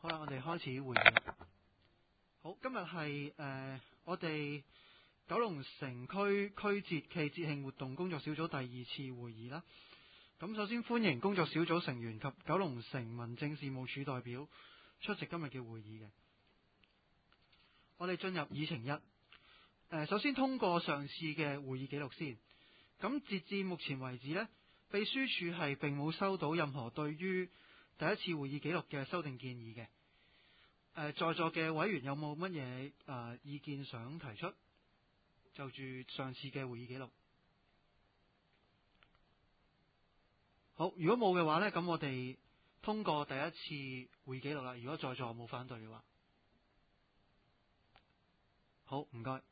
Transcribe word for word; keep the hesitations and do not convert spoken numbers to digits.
好啦，我哋開始會議。好，今日係誒我哋九龍城區區節暨節慶活動工作小組第二次會議啦。咁首先歡迎工作小組成員及九龍城民政事務處代表出席今日嘅會議嘅。我哋進入議程一。誒，首先通過上次嘅會議記錄先。咁截至目前為止呢，秘書處係並冇收到任何對於第一次會議記錄嘅修訂建議嘅。誒，在座嘅委員有冇乜嘢誒意見想提出？就住上次嘅會議記錄。好，如果冇嘅話呢，咁我哋通過第一次會議記錄啦。如果在座冇反對嘅話，好，唔該。